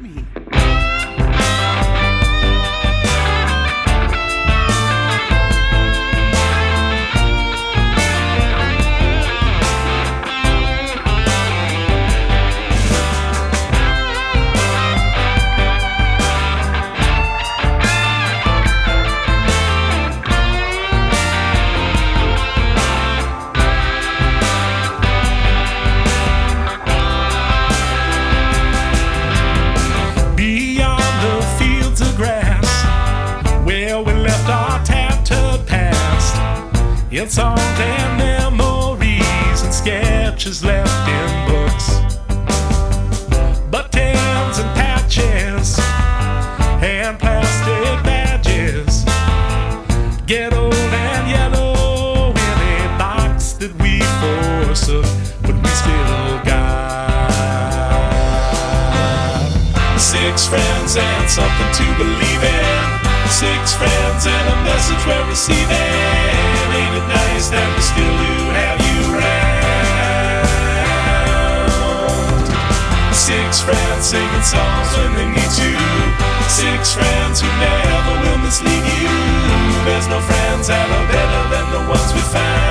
me. In songs and memories and sketches left in books, buttons and patches and plastic badges get old and yellow in a box that we forsook, but we still got 6 friends and something to believe in. 6 friends and a message we're receiving. Ain't it nice that we still do have you around? 6 friends singing songs when they need to. 6 friends who never will mislead you. There's no friends that are better than the ones we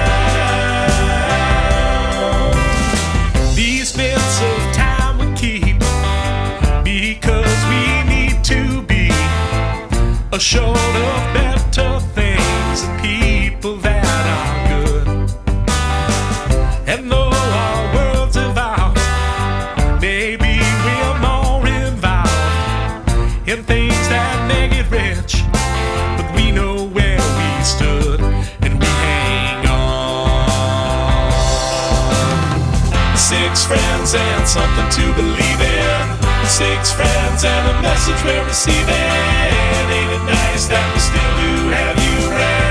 found. These bits of time we keep because we need to be assured of better things and people that are good. And though our worlds evolve, maybe we're more involved in things that make it rich, but we know where we stood and we hang on. 6 friends and something to believe in. 6 friends and a message we're receiving. Ain't it nice that we still do have you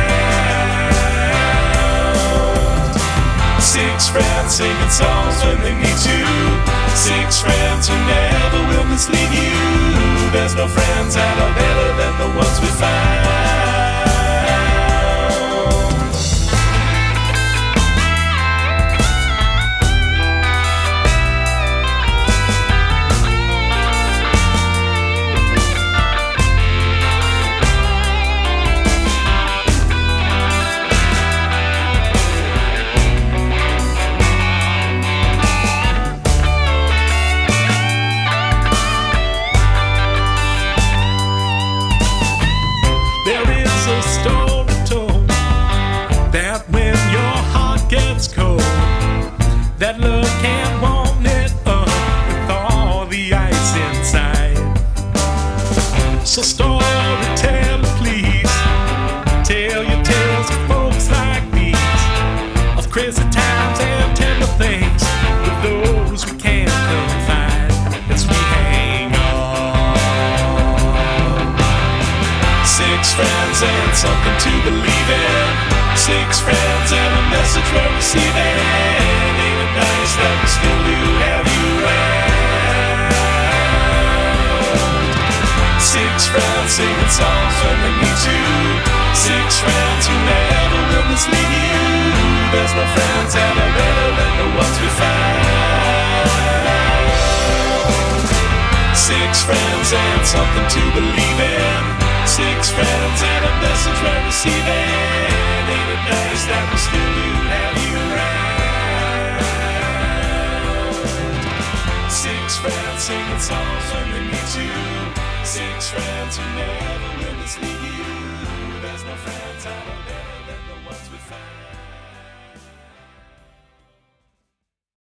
around? 6 friends singing songs when they need to. 6 friends who never will mislead you. There's no friends that are better than the ones we find. Story told that when your heart gets cold, that love can warm it up with all the ice inside. So storyteller, please tell your tales of folks like these, of crazy times and tender things with those we can't confide as we hang on. 6 friends and something to believe in. 6 friends and a message we're receiving. Ain't it nice that we still do have you around? 6 friends singing songs when they need to. 6 friends who never will mislead you. There's no friends that are better than the ones we found. 6 friends and something to believe in. 6 friends and a message we're receiving. Ain't it nice that we still do have you around? 6 friends singing songs when they need to. 6 friends who never will mislead you.